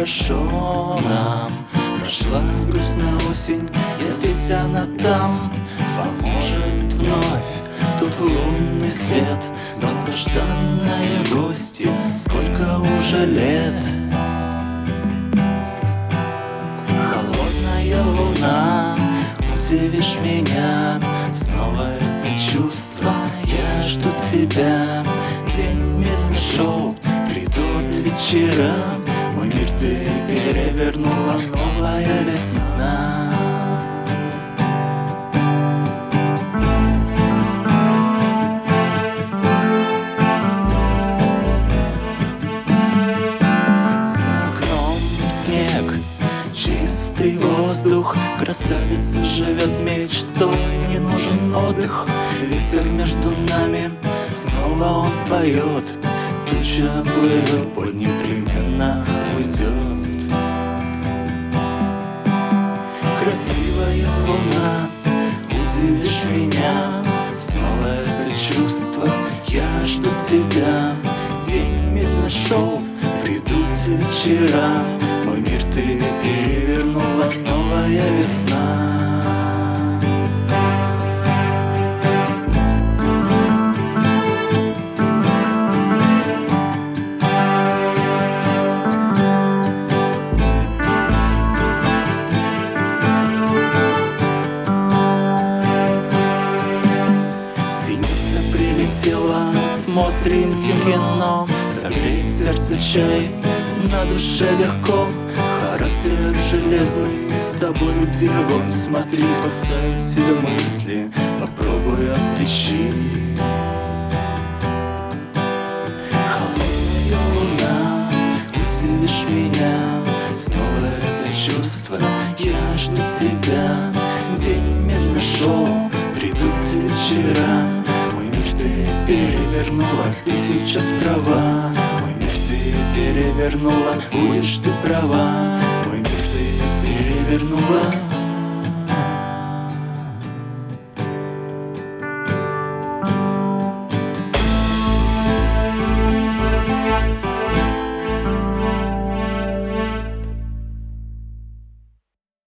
хорошо нам. Прошла грустная осень, я здесь, она там. Поможет вновь тут лунный свет, долгожданная гостья, сколько уже лет. Холодная луна, удивишь меня, снова это чувство, я жду тебя. День медленно шел, придут вечера, мой мир ты перевернула, новая весна. Чистый воздух, красавица живет мечтой, не нужен отдых. Ветер между нами, снова он поет. Туча плывет, боль непременно уйдет. Красивая луна, удивишь меня, снова это чувство, я жду тебя. День медленно шел, придут вечера, мой мир ты перевернула, новая весна. Синица прилетела, смотрим кино, согреть сердце чай, на душе легко. Характер железный, с тобой любви огонь. Смотри, спасают тебя мысли, попробуй отыщи. Холодная луна, удивишь меня, снова это чувство, я жду тебя. День медленно шел, придут вечера, мой мир ты перевернула, ты сейчас права. Мой мир ты перевернула, будешь ты права. Мой мир ты перевернула.